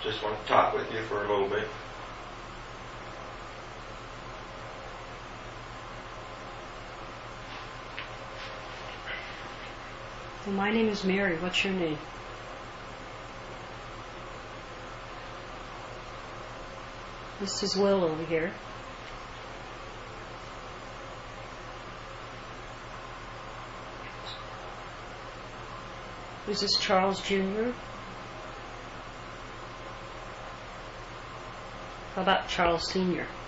just want to talk with you for a little bit. Well, my name is Mary. What's your name? This is Will over here. Is this Charles Jr.? How about Charles Sr.?